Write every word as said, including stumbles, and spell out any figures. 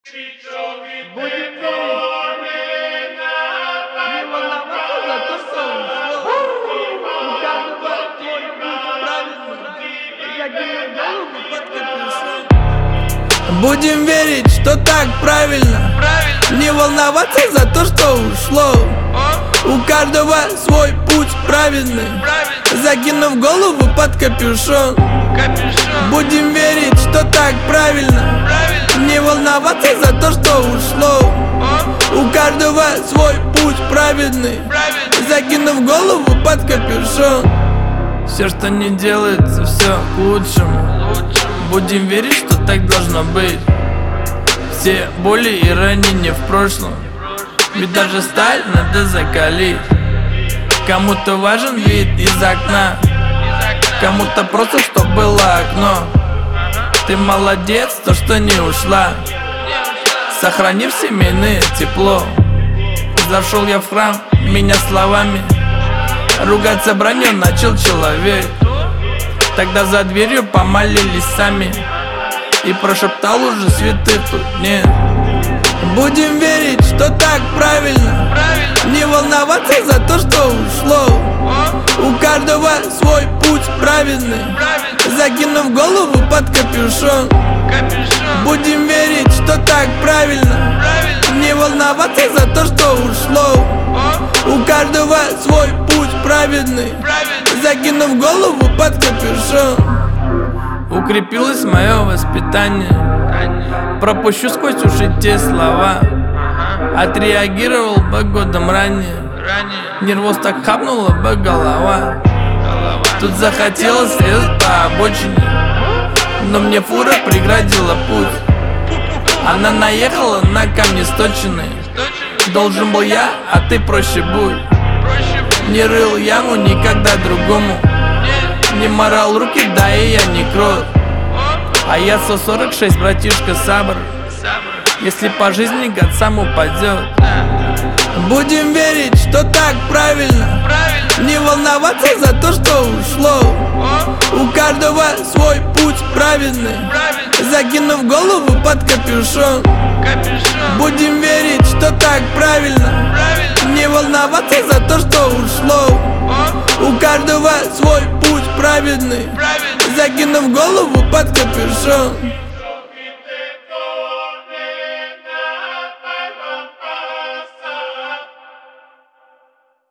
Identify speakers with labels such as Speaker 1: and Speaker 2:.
Speaker 1: Будем верить, не волноваться за то, что ушло. У каждого свой путь правильный, закинув голову под капюшон. Будем верить, что так правильно, не волноваться за то, что ушло. У каждого свой путь праведный, закинув голову под капюшон. Будем верить, что так правильно, не волноваться за то, что ушло. У каждого свой путь праведный, закинув голову под капюшон. Все, что не делается, все к лучшему. Будем верить, что так должно быть. Все боли и ранения в прошлом, ведь даже сталь надо закалить. Кому-то важен вид из окна, кому-то просто, чтоб было окно. Ты молодец, то что не ушла, сохранив семейное тепло. Зашел я в храм, меня словами ругаться бранью начал человек. Тогда за дверью помолились сами, и прошептал уже святых тут нет. Будем верить, что так правильно, не волноваться за то, что ушло. У каждого свой путь праведный, закинув голову под капюшон. Будем верить, что так правильно, не волноваться за то, что ушло. У каждого свой путь праведный, закинув голову под капюшон. Укрепилось мое воспитание, пропущу сквозь уши те слова. Отреагировал бы годом ранее, нервоз так хапнула бы голова. Тут захотелось срезать по обочине, но мне фура преградила путь. Она наехала на камни сточенные. Должен был я, а ты проще будь. Не рыл яму никогда другому, не морал руки, да и я не крот. А я сто сорок шесть, братишка Сабр, если по жизни гад сам упадет. Будем верить, что так правильно, не волноваться за то, что ушло. У каждого свой путь праведный, закинув голову под капюшон. Будем верить, что так правильно, не волноваться за то, что ушло. У каждого свой путь праведный, закинув голову под капюшон.